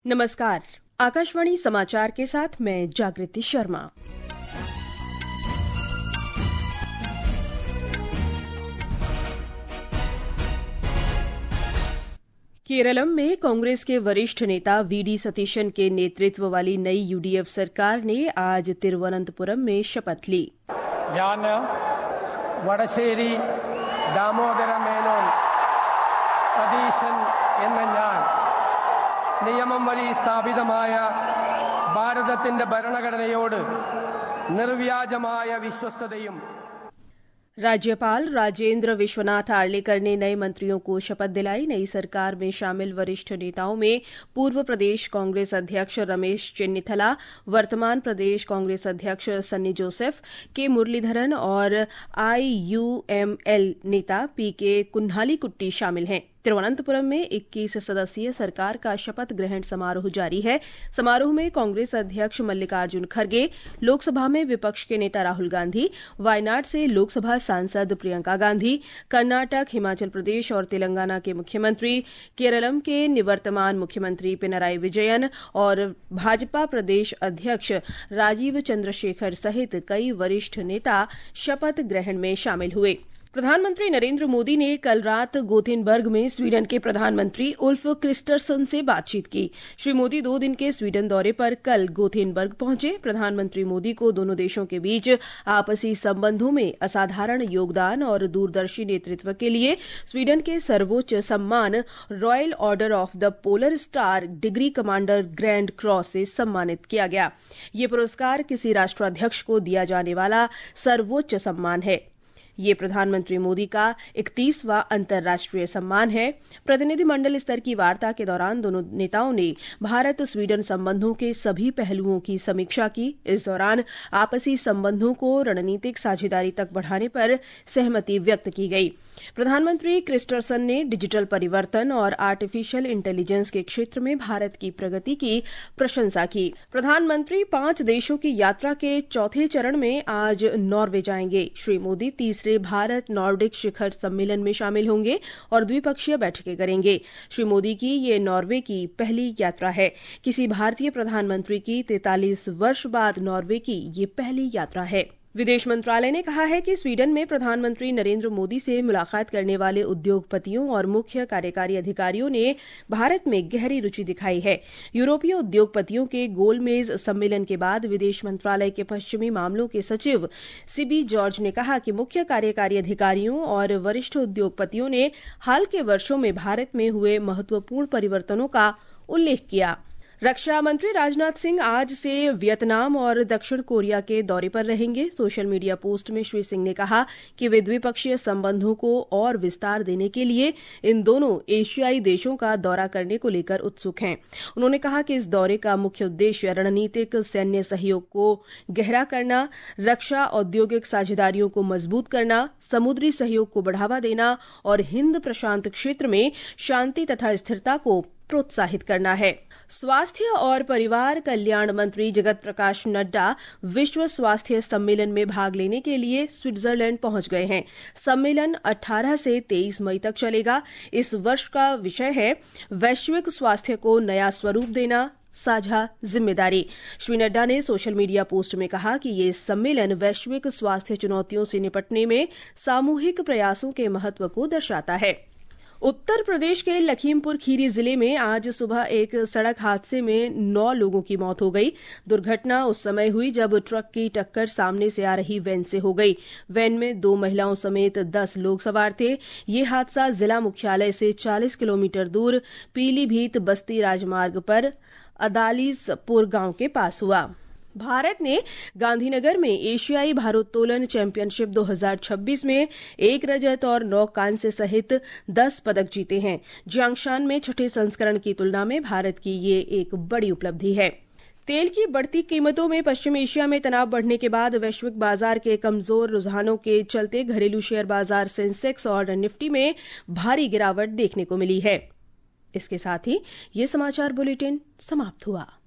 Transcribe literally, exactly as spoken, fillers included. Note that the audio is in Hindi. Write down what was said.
नमस्कार, आकाशवाणी समाचार के साथ मैं जागृति शर्मा। केरलम में कांग्रेस के वरिष्ठ नेता वी डी सतीशन के नेतृत्व वाली नई यूडीएफ सरकार ने आज तिरुवनंतपुरम में शपथ ली। ഞാൻ വടശ്ശേരി ദാമോദര മേനോൻ സതീശൻ എന്ന ഞാൻ നിയമം വഴി സ്ഥാപിതമായ ഭാരതത്തിന്റെ ഭരണഘടനയോട് നിർവ്യാജമായ വിശ്വസ്തതയും। राज्यपाल राजेंद्र विश्वनाथ आर्लेकर ने नए मंत्रियों को शपथ दिलाई। नई सरकार में शामिल वरिष्ठ नेताओं में पूर्व प्रदेश कांग्रेस अध्यक्ष रमेश चेन्निथला, वर्तमान प्रदेश कांग्रेस अध्यक्ष सन्नी जोसेफ, के मुरलीधरन और आईयूएमएल नेता पी के कुन्हालीकुट्टी शामिल हैं। तिरुवनंतपुरम में इक्कीस सदस्यीय सरकार का शपथ ग्रहण समारोह जारी है। समारोह में कांग्रेस अध्यक्ष मल्लिकार्जुन खड़गे, लोकसभा में विपक्ष के नेता राहुल गांधी, वायनाड से लोकसभा सांसद प्रियंका गांधी, कर्नाटक, हिमाचल प्रदेश और तेलंगाना के मुख्यमंत्री, केरलम के निवर्तमान मुख्यमंत्री पिनराई विजयन और भाजपा प्रदेश अध्यक्ष राजीव चंद्रशेखर सहित कई वरिष्ठ नेता शपथ ग्रहण में शामिल हुए। प्रधानमंत्री नरेंद्र मोदी ने कल रात गोथेनबर्ग में स्वीडन के प्रधानमंत्री उल्फ क्रिस्टरसन से बातचीत की। श्री मोदी दो दिन के स्वीडन दौरे पर कल गोथेनबर्ग पहुंचे। प्रधानमंत्री मोदी को दोनों देशों के बीच आपसी संबंधों में असाधारण योगदान और दूरदर्शी नेतृत्व के लिए स्वीडन के सर्वोच्च सम्मान Royal Order of the Polar Star degree commander grand cross से सम्मानित किया गया। ये पुरस्कार किसी राष्ट्राध्यक्ष को दिया जाने वाला सर्वोच्च सम्मान है। ये प्रधानमंत्री मोदी का इकतीसवां अंतर्राष्ट्रीय सम्मान है। प्रतिनिधिमंडल स्तर की वार्ता के दौरान दोनों नेताओं ने भारत स्वीडन संबंधों के सभी पहलुओं की समीक्षा की। इस दौरान आपसी संबंधों को रणनीतिक साझेदारी तक बढ़ाने पर सहमति व्यक्त की गई। प्रधानमंत्री क्रिस्टरसन ने डिजिटल परिवर्तन और आर्टिफिशियल इंटेलिजेंस के क्षेत्र में भारत की प्रगति की प्रशंसा की। प्रधानमंत्री पांच देशों की यात्रा के चौथे चरण में आज नॉर्वे जाएंगे। श्री मोदी तीसरे भारत नॉर्डिक शिखर सम्मेलन में शामिल होंगे और द्विपक्षीय बैठकें करेंगे। श्री मोदी की ये नॉर्वे की पहली यात्रा है। किसी भारतीय प्रधानमंत्री की तैंतालीस वर्ष बाद नॉर्वे की ये पहली यात्रा है। विदेश मंत्रालय ने कहा है कि स्वीडन में प्रधानमंत्री नरेंद्र मोदी से मुलाकात करने वाले उद्योगपतियों और मुख्य कार्यकारी अधिकारियों ने भारत में गहरी रुचि दिखाई है। यूरोपीय उद्योगपतियों के गोलमेज सम्मेलन के बाद विदेश मंत्रालय के पश्चिमी मामलों के सचिव सिबी जॉर्ज ने कहा कि मुख्य कार्यकारी अधिकारियों और वरिष्ठ उद्योगपतियों ने हाल के वर्षों में भारत में हुए महत्वपूर्ण परिवर्तनों का उल्लेख किया। रक्षा मंत्री राजनाथ सिंह आज से वियतनाम और दक्षिण कोरिया के दौरे पर रहेंगे। सोशल मीडिया पोस्ट में श्री सिंह ने कहा कि वे द्विपक्षीय संबंधों को और विस्तार देने के लिए इन दोनों एशियाई देशों का दौरा करने को लेकर उत्सुक हैं। उन्होंने कहा कि इस दौरे का मुख्य उद्देश्य रणनीतिक सैन्य सहयोग को गहरा करना, रक्षा औद्योगिक साझेदारियों को मजबूत करना, समुद्री सहयोग को बढ़ावा देना और हिंद प्रशांत क्षेत्र में शांति तथा स्थिरता को प्रोत्साहित करना है। स्वास्थ्य और परिवार कल्याण मंत्री जगत प्रकाश नड्डा विश्व स्वास्थ्य सम्मेलन में भाग लेने के लिए स्विट्जरलैंड पहुंच गए हैं। सम्मेलन अठारह से तेईस मई तक चलेगा। इस वर्ष का विषय है वैश्विक स्वास्थ्य को नया स्वरूप देना, साझा जिम्मेदारी। श्री नड्डा ने सोशल मीडिया पोस्ट में कहा कि ये सम्मेलन वैश्विक स्वास्थ्य चुनौतियों से निपटने में सामूहिक प्रयासों के महत्व को दर्शाता है। उत्तर प्रदेश के लखीमपुर खीरी जिले में आज सुबह एक सड़क हादसे में नौ लोगों की मौत हो गई। दुर्घटना उस समय हुई जब ट्रक की टक्कर सामने से आ रही वैन से हो गई। वैन में दो महिलाओं समेत दस लोग सवार थे। ये हादसा जिला मुख्यालय से चालीस किलोमीटर दूर पीलीभीत बस्ती राजमार्ग पर अदालीसपुर गांव के पास हुआ। भारत ने गांधीनगर में एशियाई भारोत्तोलन चैंपियनशिप दो हज़ार छब्बीस में एक रजत और नौ कांस्य सहित दस पदक जीते हैं। जियांगशान में छठे संस्करण की तुलना में भारत की ये एक बड़ी उपलब्धि है। तेल की बढ़ती कीमतों में पश्चिम एशिया में तनाव बढ़ने के बाद वैश्विक बाजार के कमजोर रुझानों के चलते घरेलू शेयर बाजार सेंसेक्स और निफ्टी में भारी गिरावट देखने को मिली है। इसके साथ ही ये समाचार बुलेटिन समाप्त हुआ।